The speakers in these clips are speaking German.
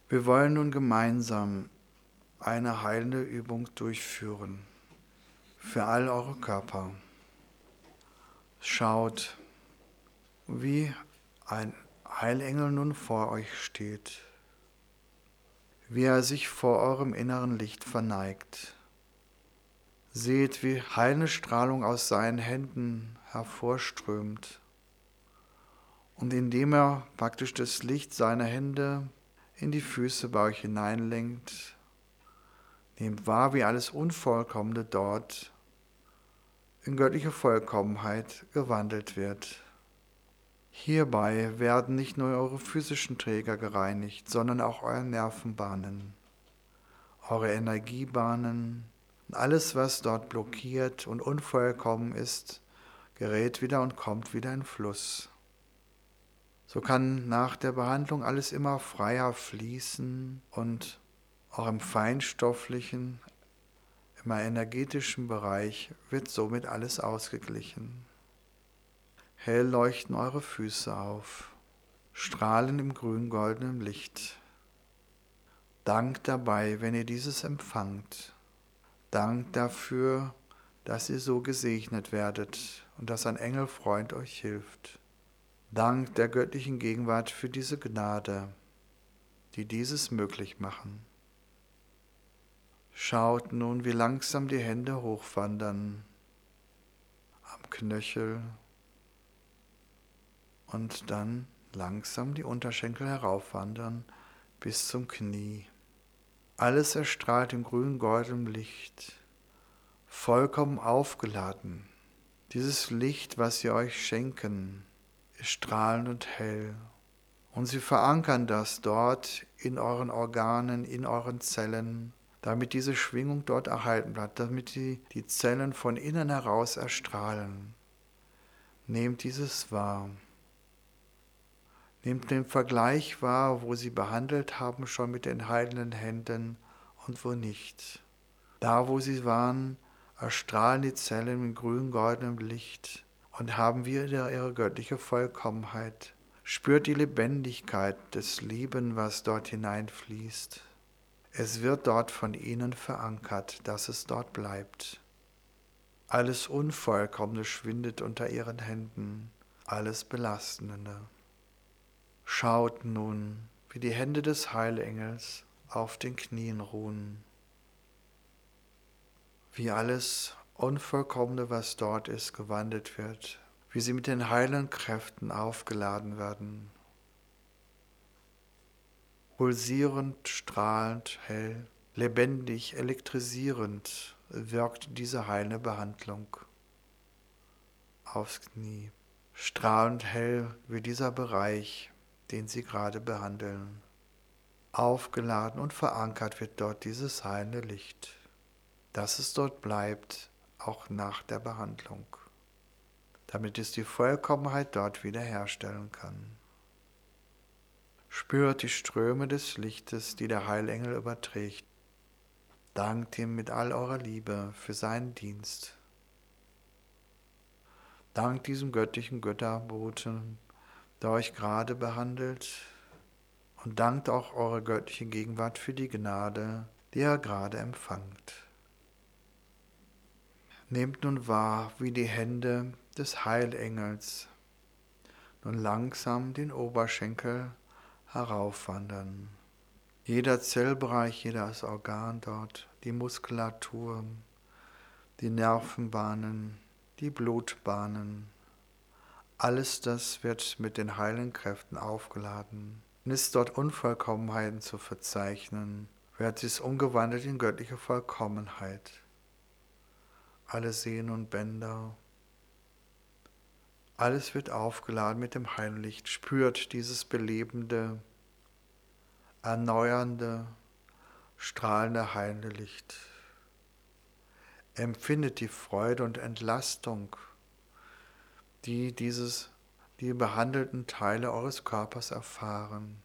Wir wollen nun gemeinsam eine heilende Übung durchführen für all eure Körper. Schaut, wie ein Heilengel nun vor euch steht, wie er sich vor eurem inneren Licht verneigt. Seht, wie heilende Strahlung aus seinen Händen hervorströmt. Und indem er praktisch das Licht seiner Hände in die Füße bei euch hineinlenkt, nehmt wahr, wie alles Unvollkommene dort in göttliche Vollkommenheit gewandelt wird. Hierbei werden nicht nur eure physischen Träger gereinigt, sondern auch eure Nervenbahnen, eure Energiebahnen, alles, was dort blockiert und unvollkommen ist, gerät wieder und kommt wieder in Fluss. So kann nach der Behandlung alles immer freier fließen und auch im feinstofflichen, im energetischen Bereich wird somit alles ausgeglichen. Hell leuchten eure Füße auf, strahlen im grün-goldenen Licht. Dankt dabei, wenn ihr dieses empfangt. Dankt dafür, dass ihr so gesegnet werdet und dass ein Engelfreund euch hilft. Dank der göttlichen Gegenwart für diese Gnade, die dieses möglich machen. Schaut nun, wie langsam die Hände hochwandern, am Knöchel und dann langsam die Unterschenkel heraufwandern bis zum Knie. Alles erstrahlt in grün-goldem Licht, vollkommen aufgeladen. Dieses Licht, was sie euch schenken, ist strahlend und hell. Und sie verankern das dort in euren Organen, in euren Zellen, damit diese Schwingung dort erhalten bleibt, damit die Zellen von innen heraus erstrahlen. Nehmt dieses wahr. Nehmt den Vergleich wahr, wo sie behandelt haben, schon mit den heilenden Händen und wo nicht. Da, wo sie waren, erstrahlen die Zellen mit grün-goldenem Licht und haben wieder ihre göttliche Vollkommenheit. Spürt die Lebendigkeit des Lieben, was dort hineinfließt. Es wird dort von ihnen verankert, dass es dort bleibt. Alles Unvollkommene schwindet unter ihren Händen, alles Belastende. Schaut nun, wie die Hände des Heilengels auf den Knien ruhen, wie alles Unvollkommene, was dort ist, gewandelt wird, wie sie mit den heilenden Kräften aufgeladen werden. Pulsierend, strahlend, hell, lebendig, elektrisierend wirkt diese heilende Behandlung aufs Knie. Strahlend hell wie dieser Bereich, den sie gerade behandeln. Aufgeladen und verankert wird dort dieses heilende Licht, dass es dort bleibt, auch nach der Behandlung, damit es die Vollkommenheit dort wiederherstellen kann. Spürt die Ströme des Lichtes, die der Heilengel überträgt. Dankt ihm mit all eurer Liebe für seinen Dienst. Dankt diesem göttlichen Götterboten, der euch gerade behandelt, und dankt auch eurer göttlichen Gegenwart für die Gnade, die ihr gerade empfangt. Nehmt nun wahr, wie die Hände des Heilengels nun langsam den Oberschenkel heraufwandern. Jeder Zellbereich, jedes Organ dort, die Muskulatur, die Nervenbahnen, die Blutbahnen, alles das wird mit den heilenden Kräften aufgeladen. Und ist dort Unvollkommenheiten zu verzeichnen, wird es umgewandelt in göttliche Vollkommenheit. Alle Sehnen und Bänder, alles wird aufgeladen mit dem Heillicht. Spürt dieses belebende, erneuernde, strahlende, heilende Licht. Empfindet die Freude und Entlastung, die behandelten Teile eures Körpers erfahren.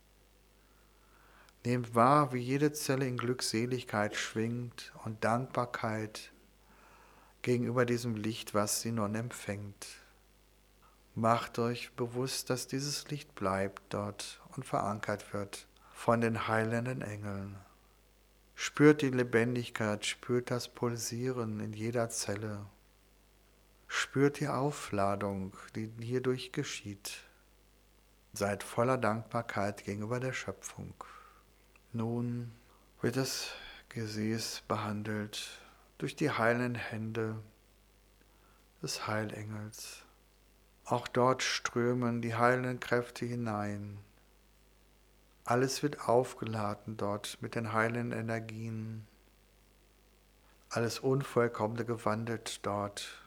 Nehmt wahr, wie jede Zelle in Glückseligkeit schwingt und Dankbarkeit gegenüber diesem Licht, was sie nun empfängt. Macht euch bewusst, dass dieses Licht bleibt dort und verankert wird, von den heilenden Engeln. Spürt die Lebendigkeit, spürt das Pulsieren in jeder Zelle. Spürt die Aufladung, die hierdurch geschieht. Seid voller Dankbarkeit gegenüber der Schöpfung. Nun wird das Gesäß behandelt durch die heilenden Hände des Heilengels. Auch dort strömen die heilenden Kräfte hinein. Alles wird aufgeladen dort mit den heilenden Energien. Alles Unvollkommene gewandelt dort.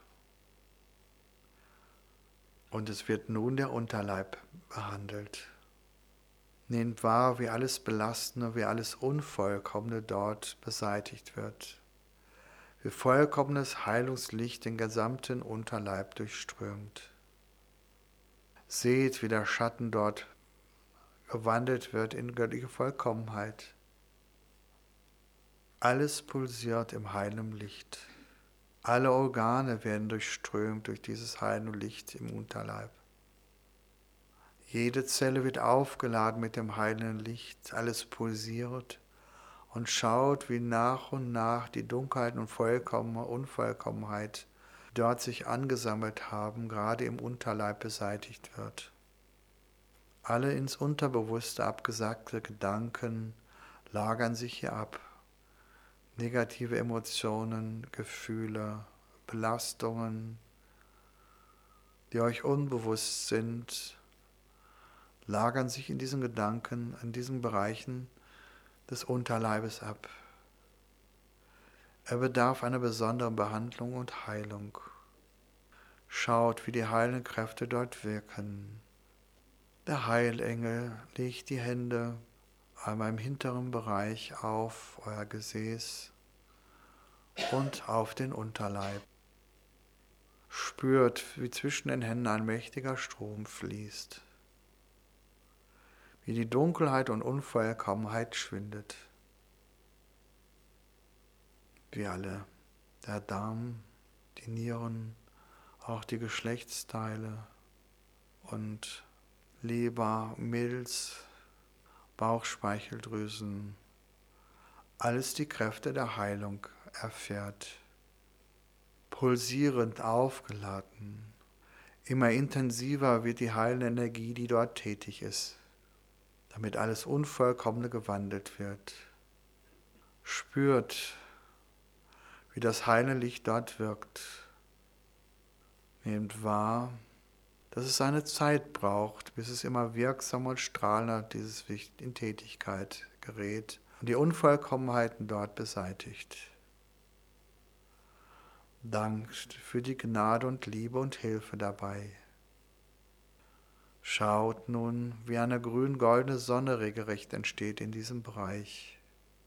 Und es wird nun der Unterleib behandelt. Nehmt wahr, wie alles Belastende, wie alles Unvollkommene dort beseitigt wird. Wie vollkommenes Heilungslicht den gesamten Unterleib durchströmt. Seht, wie der Schatten dort gewandelt wird in göttliche Vollkommenheit. Alles pulsiert im heilenden Licht. Alle Organe werden durchströmt durch dieses heilende Licht im Unterleib. Jede Zelle wird aufgeladen mit dem heilenden Licht, alles pulsiert und schaut, wie nach und nach die Dunkelheit und Unvollkommenheit dort sich angesammelt haben, gerade im Unterleib beseitigt wird. Alle ins Unterbewusste abgesagte Gedanken lagern sich hier ab. Negative Emotionen, Gefühle, Belastungen, die euch unbewusst sind, lagern sich in diesen Gedanken, in diesen Bereichen des Unterleibes ab. Er bedarf einer besonderen Behandlung und Heilung. Schaut, wie die heilenden Kräfte dort wirken. Der Heilengel legt die Hände einmal im hinteren Bereich auf euer Gesäß und auf den Unterleib. Spürt, wie zwischen den Händen ein mächtiger Strom fließt. Wie die Dunkelheit und Unvollkommenheit schwindet. Wie alle, der Darm, die Nieren, auch die Geschlechtsteile und Leber, Milz, Bauchspeicheldrüsen, alles die Kräfte der Heilung erfährt. Pulsierend aufgeladen, immer intensiver wird die heilende Energie, die dort tätig ist, damit alles Unvollkommene gewandelt wird. Spürt, wie das heilende Licht dort wirkt. Nehmt wahr, dass es seine Zeit braucht, bis es immer wirksamer und strahlender dieses Licht in Tätigkeit gerät und die Unvollkommenheiten dort beseitigt. Dankt für die Gnade und Liebe und Hilfe dabei. Schaut nun, wie eine grün-goldene Sonne regelrecht entsteht in diesem Bereich.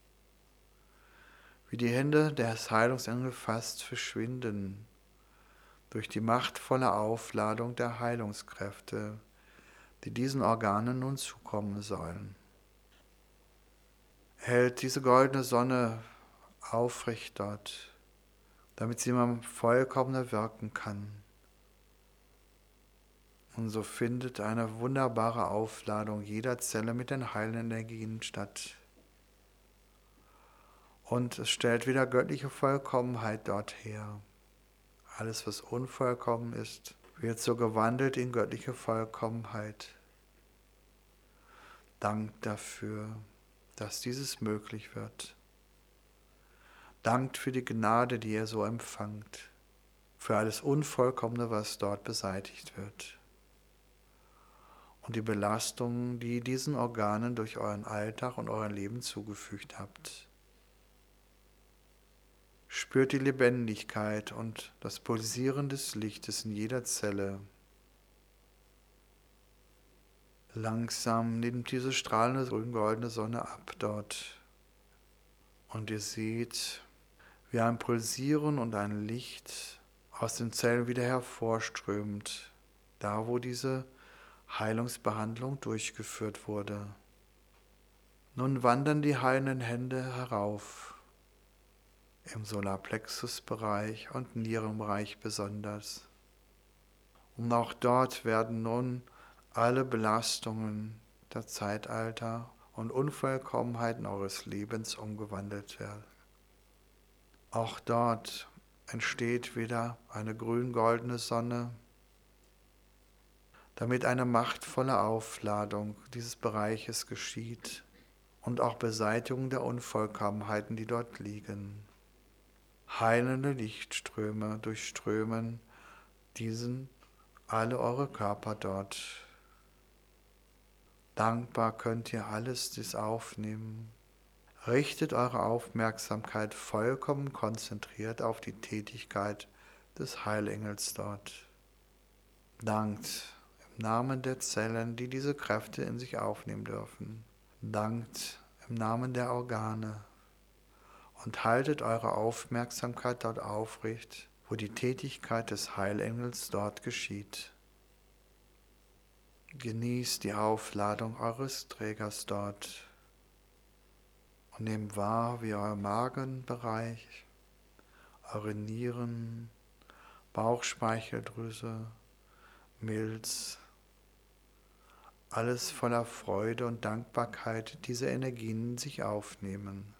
Wie die Hände des Heilungsengels fast verschwinden durch die machtvolle Aufladung der Heilungskräfte, die diesen Organen nun zukommen sollen. Hält diese goldene Sonne aufrecht dort, damit sie immer vollkommener wirken kann. Und so findet eine wunderbare Aufladung jeder Zelle mit den heilenden Energien statt. Und es stellt wieder göttliche Vollkommenheit dort her. Alles, was unvollkommen ist, wird so gewandelt in göttliche Vollkommenheit. Dankt dafür, dass dieses möglich wird. Dankt für die Gnade, die ihr so empfangt, für alles Unvollkommene, was dort beseitigt wird. Und die Belastungen, die diesen Organen durch euren Alltag und euer Leben zugefügt habt. Spürt die Lebendigkeit und das Pulsieren des Lichtes in jeder Zelle. Langsam nimmt diese strahlende grün-goldene Sonne ab dort. Und ihr seht, wie ein Pulsieren und ein Licht aus den Zellen wieder hervorströmt, da wo diese Heilungsbehandlung durchgeführt wurde. Nun wandern die heilenden Hände herauf, im Solarplexusbereich und Nierenbereich besonders. Und auch dort werden nun alle Belastungen der Zeitalter und Unvollkommenheiten eures Lebens umgewandelt werden. Auch dort entsteht wieder eine grün-goldene Sonne, damit eine machtvolle Aufladung dieses Bereiches geschieht und auch Beseitigung der Unvollkommenheiten, die dort liegen. Heilende Lichtströme durchströmen alle eure Körper dort. Dankbar könnt ihr alles dies aufnehmen. Richtet eure Aufmerksamkeit vollkommen konzentriert auf die Tätigkeit des Heilengels dort. Dankt im Namen der Zellen, die diese Kräfte in sich aufnehmen dürfen. Dankt im Namen der Organe und haltet eure Aufmerksamkeit dort aufrecht, wo die Tätigkeit des Heilengels dort geschieht. Genießt die Aufladung eures Trägers dort und nehmt wahr, wie euer Magenbereich, eure Nieren, Bauchspeicheldrüse, Milz, alles voller Freude und Dankbarkeit diese Energien in sich aufnehmen.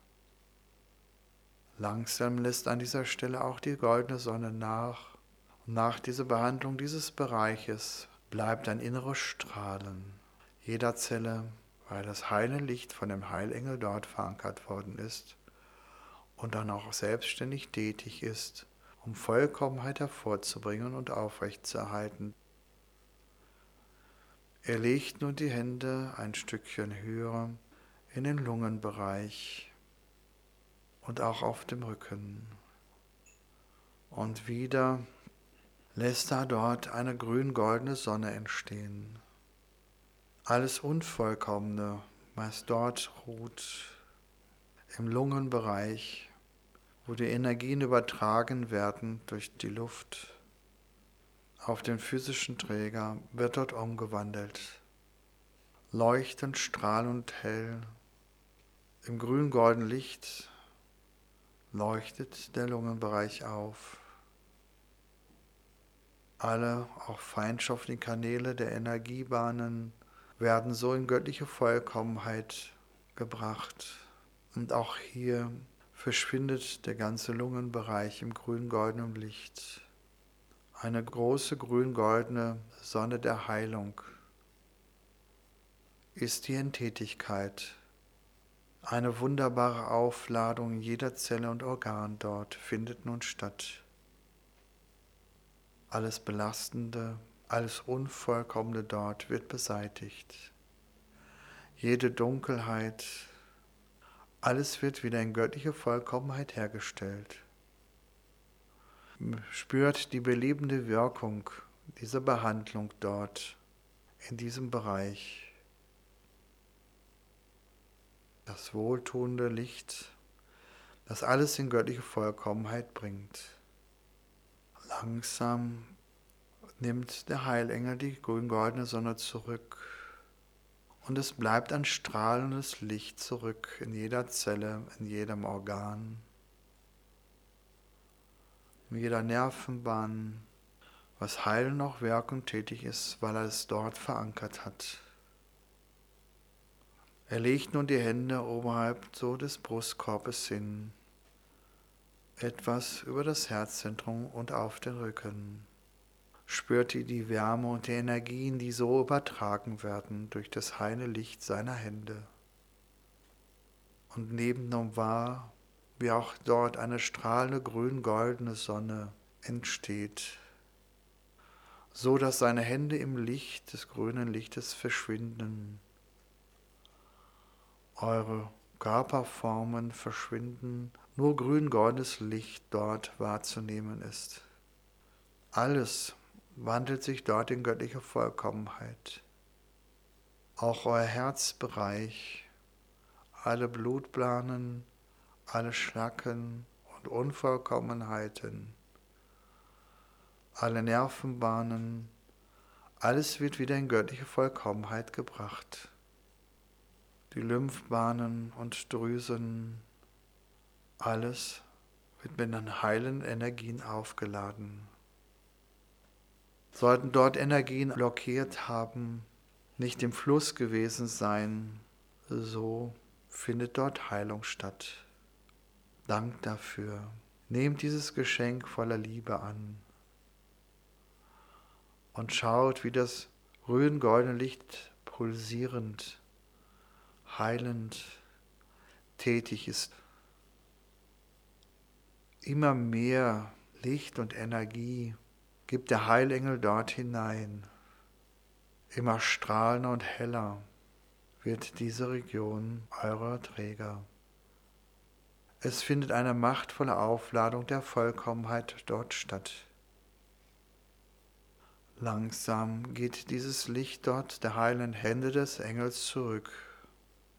Langsam lässt an dieser Stelle auch die goldene Sonne nach. Und nach dieser Behandlung dieses Bereiches bleibt ein inneres Strahlen jeder Zelle, weil das heile Licht von dem Heilengel dort verankert worden ist und dann auch selbstständig tätig ist, um Vollkommenheit hervorzubringen und aufrechtzuerhalten. Er legt nun die Hände ein Stückchen höher in den Lungenbereich und auch auf dem Rücken. Und wieder lässt er dort eine grün-goldene Sonne entstehen. Alles Unvollkommene, was dort ruht, im Lungenbereich, wo die Energien übertragen werden durch die Luft, auf den physischen Träger, wird dort umgewandelt. Leuchtend, strahlend hell, im grün-goldenen Licht leuchtet der Lungenbereich auf. Alle, auch feinstofflichen Kanäle der Energiebahnen werden so in göttliche Vollkommenheit gebracht. Und auch hier verschwindet der ganze Lungenbereich im grün-goldenen Licht. Eine große grün-goldene Sonne der Heilung ist hier in Tätigkeit. Eine wunderbare Aufladung jeder Zelle und Organ dort findet nun statt. Alles Belastende, alles Unvollkommene dort wird beseitigt. Jede Dunkelheit, alles wird wieder in göttliche Vollkommenheit hergestellt. Spürt die belebende Wirkung dieser Behandlung dort, in diesem Bereich. Das wohltuende Licht, das alles in göttliche Vollkommenheit bringt. Langsam nimmt der Heilengel die grün-goldene Sonne zurück und es bleibt ein strahlendes Licht zurück in jeder Zelle, in jedem Organ, in jeder Nervenbahn, was heilend noch wirkend tätig ist, weil er es dort verankert hat. Er legt nun die Hände oberhalb so des Brustkorbes hin, etwas über das Herzzentrum und auf den Rücken. Spürt die Wärme und die Energien, die so übertragen werden durch das heile Licht seiner Hände. Und nehmt nun wahr, wie auch dort eine strahlende grün-goldene Sonne entsteht, so dass seine Hände im Licht des grünen Lichtes verschwinden. Eure Körperformen verschwinden, nur grün-goldenes Licht dort wahrzunehmen ist. Alles wandelt sich dort in göttliche Vollkommenheit. Auch euer Herzbereich, alle Blutbahnen, alle Schlacken und Unvollkommenheiten, alle Nervenbahnen, alles wird wieder in göttliche Vollkommenheit gebracht. Die Lymphbahnen und Drüsen, alles wird mit den heilenden Energien aufgeladen. Sollten dort Energien blockiert haben, nicht im Fluss gewesen sein, so findet dort Heilung statt. Dank dafür. Nehmt dieses Geschenk voller Liebe an und schaut, wie das röhrengoldene Licht pulsierend, heilend tätig ist. Immer mehr Licht und Energie gibt der Heilengel dort hinein. Immer strahlender und heller wird diese Region eurer Träger. Es findet eine machtvolle Aufladung der Vollkommenheit dort statt. Langsam geht dieses Licht dort der heilenden Hände des Engels zurück